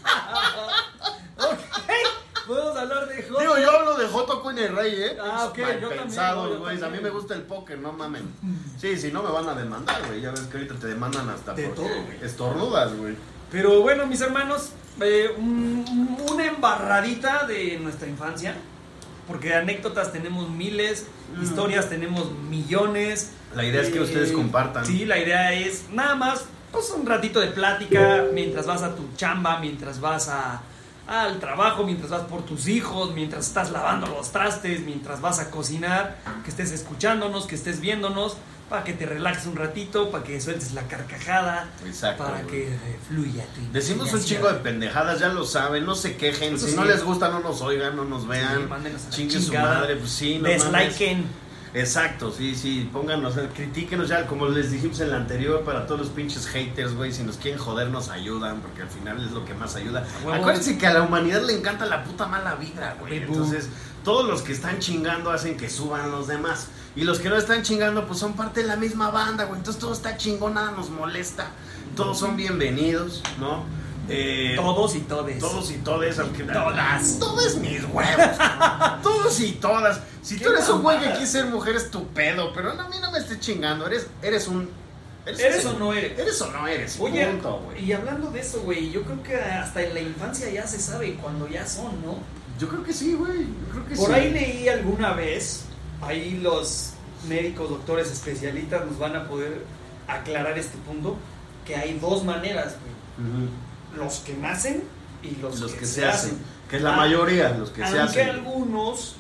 Ok, podemos hablar de jotos. Digo, yo hablo de Joto, Queen y Rey, ¿eh? Ah, ok, Mal yo también, pensados, yo güey. A mí también. me gusta el póker, no mamen. Sí, si no me van a demandar, güey. Ya ves que ahorita te demandan hasta De por todo, güey. estornudas, güey. Pero bueno, mis hermanos, eh, un- una embarradita de nuestra infancia. Porque anécdotas tenemos miles, Mm. historias tenemos millones. La idea es que ustedes compartan. Sí, la idea es nada más, pues un ratito de plática mientras vas a tu chamba, mientras vas a, al trabajo, mientras vas por tus hijos, mientras estás lavando los trastes, mientras vas a cocinar, que estés escuchándonos, que estés viéndonos, para que te relajes un ratito, para que sueltes la carcajada, Exacto, para güey. que eh, fluya tu Decimos un imaginación. chingo de pendejadas, ya lo saben, no se quejen. Eso Si sí. no les gusta, no nos oigan, no nos Sí, vean. mándenos a la Chingue su chingada. madre, pues sí, no mames. Desliken. Exacto, sí, sí, pónganos, eh, critíquenos ya, como les dijimos en la anterior, para todos los pinches haters, güey, si nos quieren joder nos ayudan, porque al final es lo que más ayuda. huevo. Acuérdense que a la humanidad le encanta la puta mala vibra, güey, Bebu. entonces todos los que están chingando hacen que suban los demás, y los que no están chingando pues son parte de la misma banda, güey, entonces todo está chingón, nada nos molesta, todos son bienvenidos, ¿no? Eh, Todos y todes. todos y todas, aunque Todas. todos mis huevos, cabrón. Todos y todas. Si tú Qué eres un güey que mamadas. quiere ser mujer es tu pedo, pero no, a mí no me estés chingando. Eres, eres un. ¿Eres o no eres? Eres o no eres. Oye, punto, güey. y hablando de eso, güey, yo creo que hasta en la infancia ya se sabe cuando ya son, ¿no? Yo creo que sí, güey. Yo creo que Por sí. ahí leí alguna vez, ahí los médicos, doctores, especialistas nos van a poder aclarar este punto, que hay dos maneras, güey. Uh-huh. Los que nacen y los, los que, que se, se hacen. hacen. Que es la ah, mayoría, los que se hacen. Aunque algunos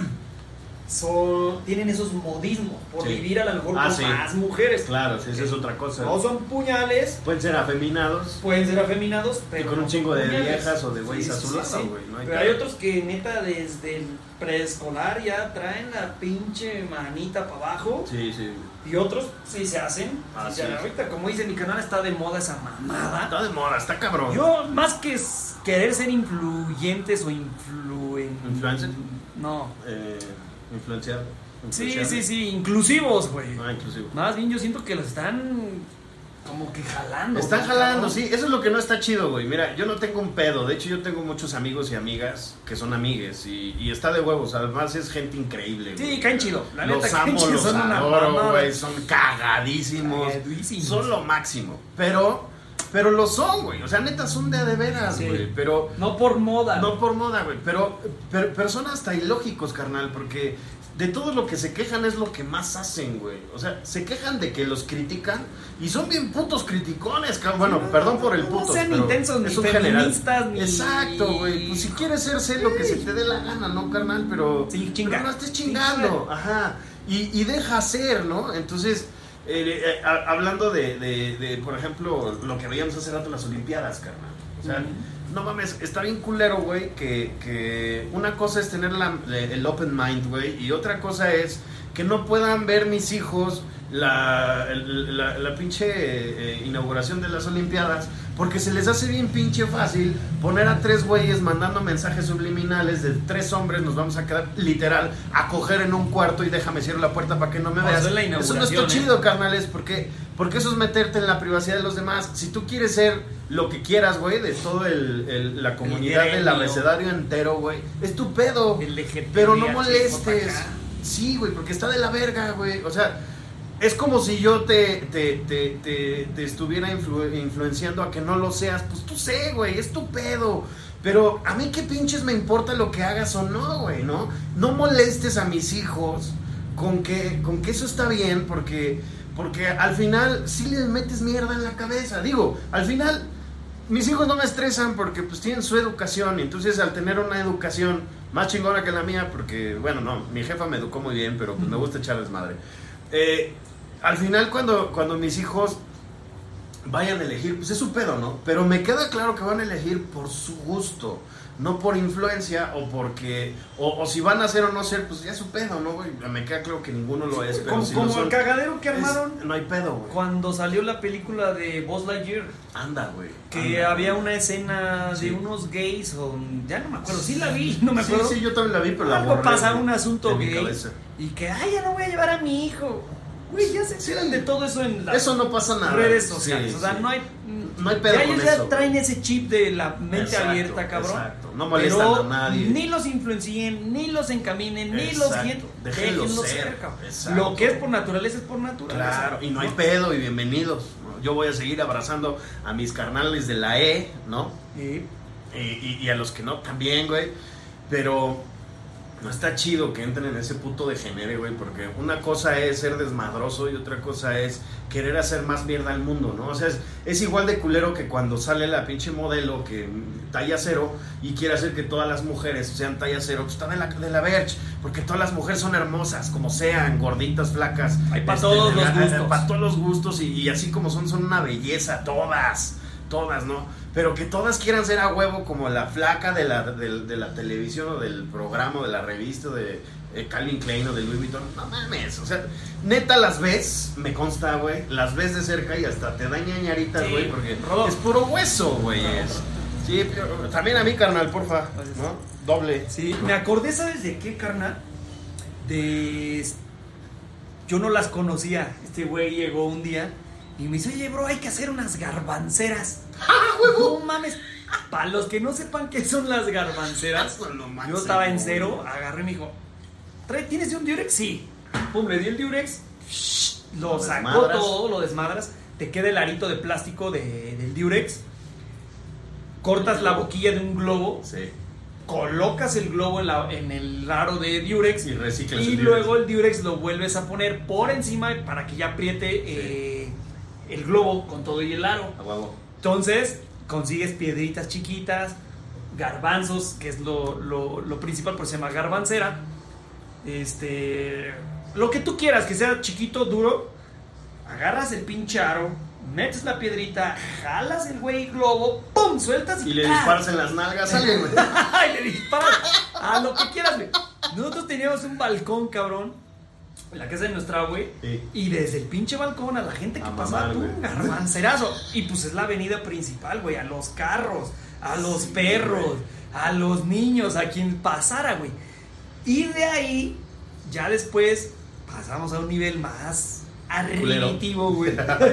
son, tienen esos modismos por sí. vivir a lo mejor ah, con sí. más mujeres. Claro, sí, esa es otra cosa. No son puñales. Pueden ser afeminados. Pueden ser afeminados, pero y con un no chingo de puñales. viejas o de güeyes sí, a su sí, lado, sí. güey. No hay pero hay otros que neta desde el preescolar ya traen la pinche manita para abajo. Sí, sí. Y otros sí se hacen. Ah, sí, sí. Ya, ahorita, como dice mi canal, está de moda esa mamada. Está de moda, está cabrón. Yo, más que querer ser influyentes o influen... ¿Influencer? No. Eh, influenciar. Sí, sí, sí, inclusivos, güey. Ah, inclusivos. Más bien yo siento que los están como que jalando. Están ¿no? jalando, sí. Eso es lo que no está chido, güey. Mira, yo no tengo un pedo. De hecho, yo tengo muchos amigos y amigas que son amigues. Y, y está de huevos. Además, es gente increíble, güey. Sí, caen chido. La los neta, amo, chido, los son adoro, güey. Son cagadísimos. Cagadísimos. Son lo máximo. Pero... Pero lo son, güey. O sea, neta, son de a de veras, güey. Sí. Pero... No por moda. No por moda, güey. Pero, pero, pero son hasta ilógicos, carnal. Porque de todo lo que se quejan es lo que más hacen, güey. O sea, se quejan de que los critican. Y son bien putos criticones, cabrón. Bueno, no, perdón por el puto. No sean intensos, ni feministas, ni... Exacto, güey. Pues si quieres ser, sé lo que se te dé la gana, ¿no, carnal? Pero... Sí, chinga. Pero no estés chingando. Ajá. Y, y deja ser, ¿no? Entonces... Eh, eh, hablando de, de, de, por ejemplo, lo que veíamos hace rato en las Olimpiadas, carnal. O sea, mm. no mames, está bien culero, güey, que, que una cosa es tener la, el open mind, güey, y otra cosa es que no puedan ver mis hijos la, la, la pinche eh, inauguración de las Olimpiadas, porque se les hace bien pinche fácil poner a tres güeyes mandando mensajes subliminales de tres hombres, nos vamos a quedar literal a coger en un cuarto y déjame cierrar la puerta para que no me veas. Eso, es eso no está chido, carnales, porque, porque eso es meterte en la privacidad de los demás. Si tú quieres ser lo que quieras, güey, de todo el, el, la comunidad del abecedario entero, güey, es tu pedo, pero no molestes. Sí, güey, porque está de la verga, güey. O sea, es como si yo te, te, te, te, te estuviera influ, influenciando a que no lo seas. Pues tú sé, güey, es tu pedo. Pero a mí qué pinches me importa lo que hagas o no, güey, ¿no? No molestes a mis hijos con que, con que eso está bien, porque, porque al final sí les metes mierda en la cabeza. Digo, al final mis hijos no me estresan porque pues tienen su educación. Y entonces al tener una educación más chingona que la mía, porque, bueno, no, mi jefa me educó muy bien, pero pues me gusta echar desmadre. Eh, al final cuando, cuando mis hijos vayan a elegir, pues es su pedo, ¿no? Pero me queda claro que van a elegir por su gusto, no por influencia o porque, o, o si van a ser o no ser, pues ya es su pedo, ¿no, güey? Me queda claro que ninguno lo es, pero como, si como no son, el cagadero que armaron es, no hay pedo, güey. Cuando salió la película de Buzz Lightyear. Anda, güey. Que anda, había güey. una escena sí. de unos gays, o ya no me acuerdo, sí la vi, no me acuerdo. Sí, sí, yo también la vi, pero la Algo borré, pasa, güey, un asunto gay, cabeza. y que, ay, ya no voy a llevar a mi hijo. Güey, ya se enteran de todo eso en las eso no pasa nada. redes sociales, sí, o sea, sí. no hay... No hay pedo ya con ellos ya eso, traen güey. ese chip de la mente Exacto, abierta, cabrón. Exacto, no molestan pero a nadie. Ni los influencien, ni los encaminen, ni Exacto. los guíen. Déjenlos Déjenlos ser, ser, cabrón. exacto. Lo que es por naturaleza es por naturaleza. Claro, y no hay pedo y bienvenidos, ¿no? Yo voy a seguir abrazando a mis carnales de la E, ¿no? Sí. Y, y, y a los que no también, güey. Pero no está chido que entren en ese puto degenere, güey, porque una cosa es ser desmadroso y otra cosa es querer hacer más mierda al mundo, ¿no? O sea, es, es igual de culero que cuando sale la pinche modelo que talla cero y quiere hacer que todas las mujeres sean talla cero, pues está de la, de la verge, porque todas las mujeres son hermosas, como sean, gorditas, flacas. Hay para este, todos los gustos. Para todos los gustos y, y así como son, son una belleza, todas, todas, ¿no? Pero que todas quieran ser a huevo como la flaca de la, de, de la televisión o del programa, de la revista de eh, Calvin Klein o de Louis Vuitton. No mames, o sea, neta las ves, me consta, güey, las ves de cerca y hasta te da ñañaritas, güey, sí, porque Rodolfo. Es puro hueso, güey. Sí, pero también a mí, carnal, porfa, ¿no? Doble. Sí, me acordé, ¿sabes de qué, carnal? De... Yo no las conocía. Este güey llegó un día y me dice, oye, bro, hay que hacer unas garbanceras. ¡Ah, huevo! No mames. Para los que no sepan qué son las garbanceras, yo estaba en cero, agarré y me dijo, ¿tienes de un Durex? Sí. Pum, le di el Durex, lo, lo sacó desmadras. Todo, lo desmadras, te queda el arito de plástico de, del Durex, cortas la boquilla de un globo, sí. colocas el globo en, la, en el aro de Durex y reciclas y el luego Durex. el Durex lo vuelves a poner por encima para que ya apriete sí. eh, el globo con todo y el aro. A huevo. Entonces consigues piedritas chiquitas, garbanzos, que es lo, lo, lo principal, por se llama garbancera. Este, lo que tú quieras, que sea chiquito, duro. Agarras el pinche aro, metes la piedrita, jalas el güey globo, ¡pum! Sueltas y, y le ¡ah! disparas en las nalgas, sale, güey. Y le disparas a lo que quieras, güey. Nosotros teníamos un balcón, cabrón, en la casa de nuestra güey. Sí. Y desde el pinche balcón a la gente que a pasaba, mamar, un garbancerazo. Y pues es la avenida principal, güey, a los carros, a los sí, perros, güey. A los niños, a quien pasara, güey. Y de ahí, ya después, pasamos a un nivel más arrimitivo, güey.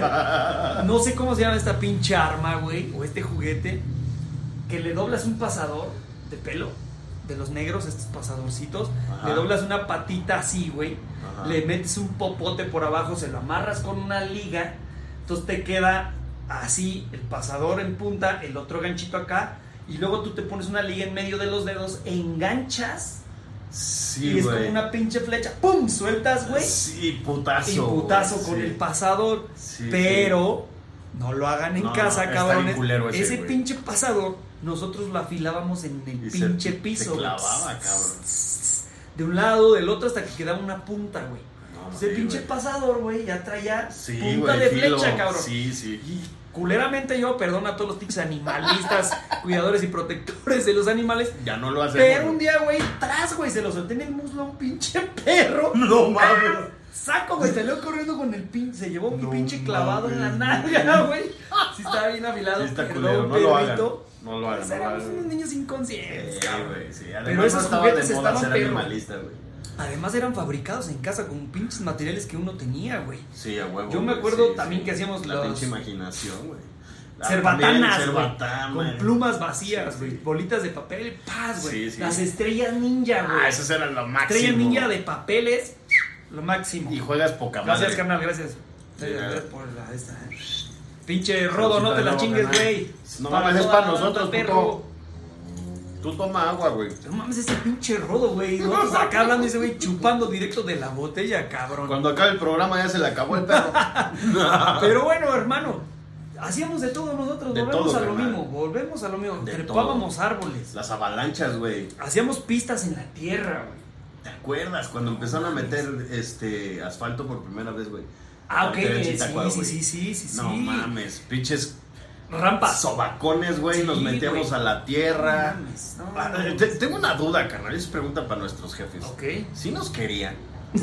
No sé cómo se llama esta pinche arma, güey, o este juguete, que le doblas un pasador de pelo, de los negros, estos pasadorcitos. Ajá. Le doblas una patita así, güey. Ajá. Le metes un popote por abajo, se lo amarras con una liga, entonces te queda así el pasador en punta, el otro ganchito acá, y luego tú te pones una liga en medio de los dedos, enganchas. Sí, y es güey. Como una pinche flecha, ¡pum! Sueltas, güey. Sí, putazo. Y putazo güey, con sí. el pasador. Sí, pero sí. no lo hagan en no, casa, no, cabrones. Ese, ese pinche pasador, nosotros lo afilábamos en el y pinche se, piso. Se clavaba, cabrón. De un lado, del otro, hasta que quedaba una punta, güey. No, ese sí, pinche güey. Pasador, güey, ya traía sí, punta güey, de flecha, filo. Cabrón. Sí, sí. Y culeramente yo perdono a todos los tics animalistas, cuidadores y protectores de los animales. Ya no lo hacemos. Pero un día, güey, tras, güey, se lo solté en el muslo a un pinche perro. No mames. Saco, güey, salió corriendo con el pinche, se llevó no, un pinche clavado mames. En la nalga, güey. Sí estaba bien afilado. Sí está culero, no lo hagan. No lo hagan. Pues éramos unos niños inconscientes, sí, güey, sí. Pero esos estaba juguetes de moda estaban ser perro. Animalista, güey. Además eran fabricados en casa con pinches materiales que uno tenía, güey. Sí, a huevo. Yo me acuerdo sí, también sí. que hacíamos la los... pinche imaginación, güey. Cerbatanas, cerbatana, con plumas vacías, güey, sí, sí. Bolitas de papel, paz, güey. Sí, sí. Las estrellas ninja, güey. Ah, esas eran lo máximo. Estrellas ninja de papeles, lo máximo. Y juegas poca madre. Gracias, carnal, gracias. Sí, gracias por la esta. Pinche Rodo, no te la chingues, güey. No mames, es para nosotros, perro. Tú toma agua, güey. No mames, ese pinche Rodo, güey. Nosotros acá hablando ese güey chupando directo de la botella, cabrón. Cuando acabe el programa ya se le acabó el perro. Pero bueno, hermano. Hacíamos de todo nosotros, de volvemos todo, a lo hermano. mismo, volvemos a lo mismo. De Trepábamos todo. Árboles. Las avalanchas, güey. Hacíamos pistas en la tierra, güey. ¿Te acuerdas cuando empezaron a meter este asfalto por primera vez, güey? Ah, ok, sí, sí, sí, sí, sí, No sí. mames, pinches rampas, sobacones, güey, sí, nos metíamos güey. A la tierra. No mames, no, ah, no, te, tengo una duda, carnal, es pregunta para nuestros jefes. Ok. ¿Sí nos querían?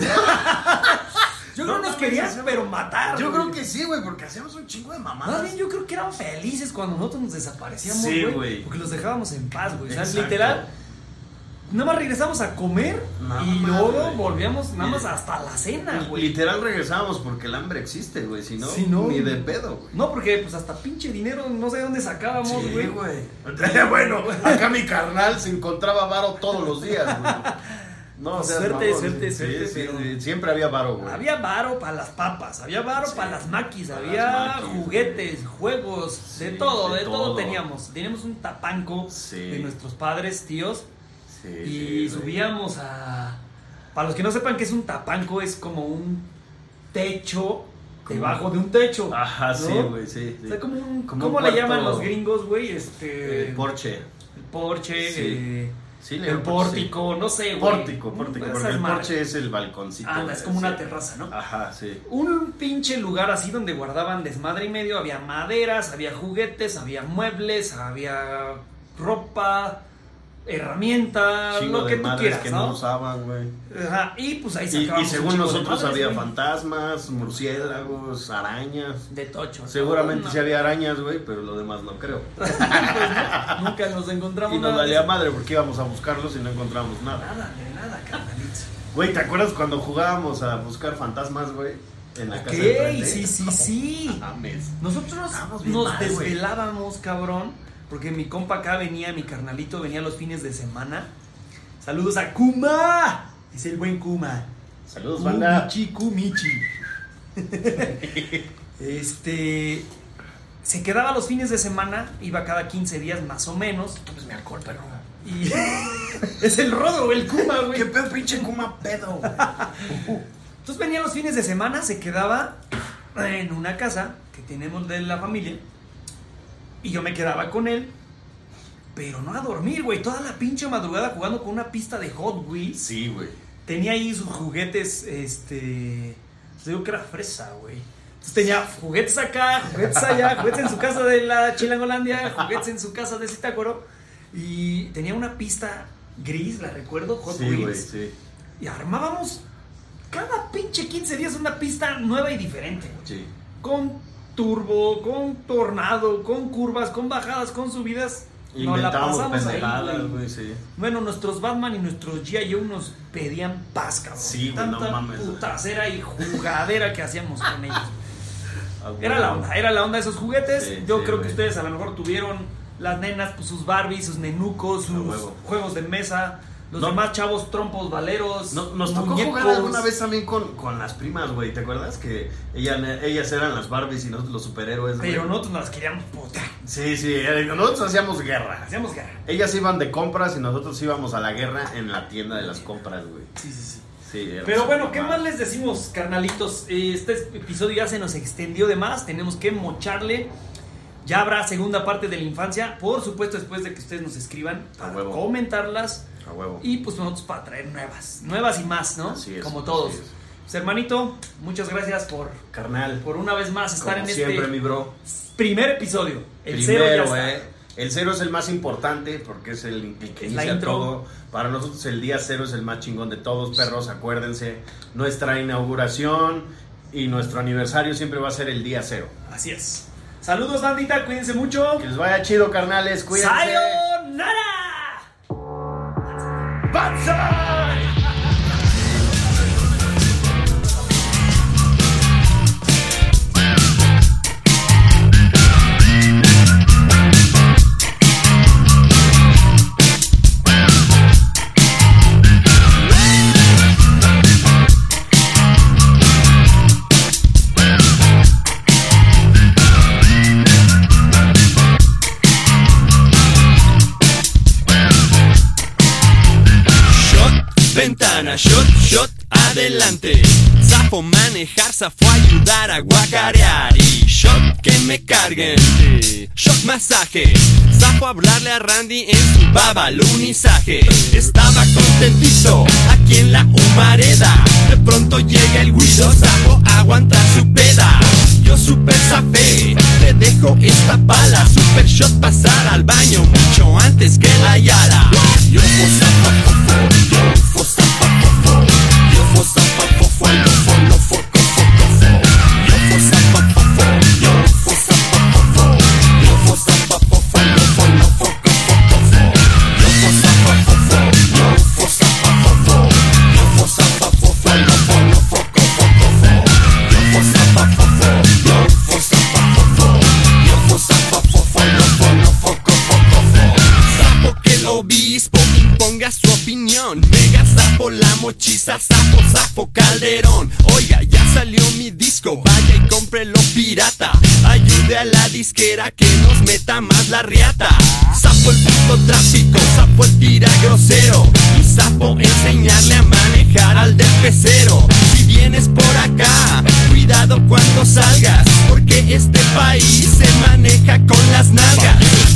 Yo no, creo que nos querían, pero matar. Yo güey. creo que sí, güey, porque hacíamos un chingo de mamadas. Más bien, yo creo que eran felices cuando nosotros nos desaparecíamos, sí, güey. güey. Porque los dejábamos en paz, güey. O sea, literal, nada más regresamos a comer no, y madre, luego güey. volvíamos nada más hasta la cena, güey. Literal regresábamos porque el hambre existe, güey. Si no, sí, no, ni de pedo, güey. No, porque pues hasta pinche dinero no sé de dónde sacábamos, güey. Sí, güey. Bueno, acá mi carnal se encontraba varo todos los días, güey. No, o sea, suerte, mamón, suerte, sí, suerte, sí, pero... sí, siempre había varo, güey. Había varo para las papas, había varo sí, para las maquis, para había las maquis, juguetes, güey. Juegos, Sí, de todo, de, de todo. todo teníamos. Teníamos un tapanco sí. de nuestros padres, tíos, sí, y sí, subíamos a... Para los que no sepan qué es un tapanco, es como un techo debajo de un techo. Ajá, ¿no? sí, güey, sí, sí. O sea, como un... Como ¿Cómo un le cuarto... llaman los gringos, güey? Este... El porche. El porche, Sí. eh... Sí, el pórtico, sí. No sé, güey. Pórtico, pórtico, porque el porche es el balconcito. Ah, es como sí. una terraza, ¿no? Ajá, sí. Un pinche lugar así donde guardaban desmadre y medio. Había maderas, había juguetes, había muebles, había ropa, herramientas, Chingo lo que de tú quieras, que ¿no? no usaban, güey. Ajá, y pues ahí Y, sacábamos y según un chingo de nosotros madres, había güey. fantasmas, murciélagos, arañas. De tocho. Seguramente no. sí había arañas, güey, pero lo demás no creo. Pues no, nunca nos encontramos Y nos nada. valía madre porque íbamos a buscarlos y no encontramos nada. Nada, de nada, carnalito. Güey, ¿te acuerdas cuando jugábamos a buscar fantasmas, güey? En la Ok, casa de enfrente? sí, sí, sí. Mames. Nosotros Estábamos bien nos mal, güey. desvelábamos, cabrón, porque mi compa acá venía, mi carnalito venía los fines de semana. Saludos a Kuma, es el buen Kuma. Saludos, banda. Kumichi, Kumichi. Este, se quedaba los fines de semana, iba cada quince días más o menos. Pues mi alcohol, perro. Y es el Rodo, el Kuma, güey. ¿Qué pedo, pinche Kuma pedo? Entonces venía los fines de semana, se quedaba en una casa que tenemos de la familia y yo me quedaba con él, pero no a dormir, güey. Toda la pinche madrugada jugando con una pista de Hot Wheels. Sí, güey. Tenía ahí sus juguetes, este... Te digo que era fresa, güey. Entonces tenía juguetes acá, juguetes allá, juguetes en su casa de la Chilangolandia, juguetes en su casa de Zitácuaro. Y tenía una pista gris, la recuerdo, Hot Sí, Wheels. güey, sí. Y armábamos cada pinche quince días una pista nueva y diferente, güey. Sí. Con turbo, con tornado, con curvas, con bajadas, con subidas. Nos la Inventábamos pasamos ahí, pendejadas, güey. güey, sí. Bueno, nuestros Batman y nuestros G I. Joe nos pedían paz, cabrón. Sí, güey, no Tanta mames. putacera y jugadera que hacíamos con ellos. Ah, güey. Era la onda, era la onda de esos juguetes. Sí, Yo sí, creo güey. que ustedes a lo mejor tuvieron, las nenas, pues sus Barbies, sus nenucos, sus huevo. juegos de mesa. Los No. demás chavos, trompos, valeros. No, nos tocó muñecos. jugar alguna vez también con, con las primas, güey. ¿Te acuerdas? Que ella, ellas eran las Barbies y nosotros los superhéroes, güey. Pero nosotros nos las queríamos puta. Sí, sí, era- nosotros hacíamos guerra. Hacíamos guerra. Ellas iban de compras y nosotros íbamos a la guerra en la tienda de las compras, güey. Sí, sí, sí. Sí, era Pero así, bueno, ¿qué mamá. más les decimos, carnalitos? Este episodio ya se nos extendió de más. Tenemos que mocharle. Ya habrá segunda parte de la infancia. Por supuesto, después de que ustedes nos escriban para huevo. comentarlas. A huevo. Y pues nosotros para traer nuevas. Nuevas y más, ¿no? Así es, Como así todos. es. Pues hermanito, muchas gracias por, Carnal, por una vez más estar como en siempre, este mi bro. primer episodio. El cero Primero, ya está. eh. El cero es el más importante porque es el, el que Es la inicia intro. todo. Para nosotros el día cero es el más chingón de todos, perros, acuérdense. Nuestra inauguración y nuestro aniversario siempre va a ser el día cero. Así es. Saludos, bandita, cuídense mucho. Que les vaya chido, carnales, cuídense. ¡Sayonara! ¡Banzai! Ventana, shot, shot, adelante. Zafo manejar, zafo ayudar a guacarear. Y shot que me carguen. Shot masaje. Zafo hablarle a Randy en su babalunizaje. Estaba contentito aquí en la humareda. De pronto llega el Guido, zafo aguantar su peda. Yo super zafé, te dejo esta pala. Super shot pasar al baño mucho antes que la Yala. Yo fo zafo, yo fo zafo, yo fo zafo, fo lo fo lo fo co fo co fo. Yo fo zafo, yo fo zafo, yo fo zafo, fo lo fo lo fo co fo co fo. Yo fo zafo, yo fo zafo, yo fo zafo, fo lo fo lo fo co fo co fo. Yo fo zafo, yo fo zafo, yo fo zafo, fo lo fo lo fo co fo co fo. Sapo que el obispo imponga su opinión. Mega sapo, la mochiza, sapo, sapo, Calderón. Oiga, ya salió mi disco, vaya y cómprelo pirata. Ayude a la disquera que nos meta más la riata. Sapo el puto tráfico, sapo el tira grosero. Y sapo enseñarle a manejar al del pecero. Si vienes por acá, cuidado cuando salgas, porque este país se maneja con las nalgas.